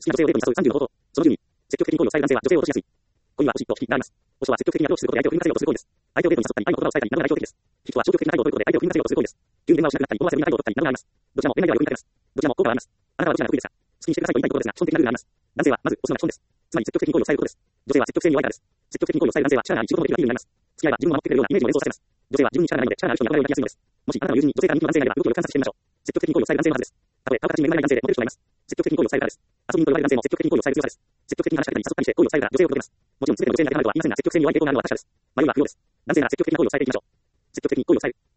きな女性をデートに誘う30の方法。その10に、積極的に好意を伝える男性は女性を落としやすい。恋は欲しいと引きになります。保守は積極的にアプローチすることで相手を振り向かせようとする行為です。相手をデートに誘ったり、愛の言葉を伝えたりなどが代表的です。引きは消極的な態度を取ることで相手を振り向かせようとする行為です。急に電話をしなくなったり、思わせるに態度を取ったりなどがあります。どちらも恋愛ではよく似ています。どちらも効果はあります。あなたはどちらが得意ですか？好きにしてくださいと言いたいところですが、基本的なルールがあります。男性はまず押すのが基本です。つまり積極的に好意を伝えることです。女性は積極性に弱いからです。積極的に好意を伝える男性は力があり仕事もできるアピールになります。付き合いは自分を守ってくれるようなイメージを連想させます。女性は自分に力がないので力がある人に憧れを抱きやすいのです。もしあなたの友人に女性から人気の男性がいれば動きを観察してみましょう。積極的に好意を伝える男性のはずです。たとえ顔形に恵まれない男性でモテる人がいます。積極的に好意を伝えるからです。遊び人と呼ばれる男性も積極的に好意を伝える強さです。積極的に話しかけたり誘ったりして好意を伝えるから女性を届けます。もちろん全ての女性に当てはまるとは言いませんが、積極性に弱い傾向があるのは確かです。迷いは不要です。男性なら積極的な好意を伝えていきましょう。積極的に好意を伝える。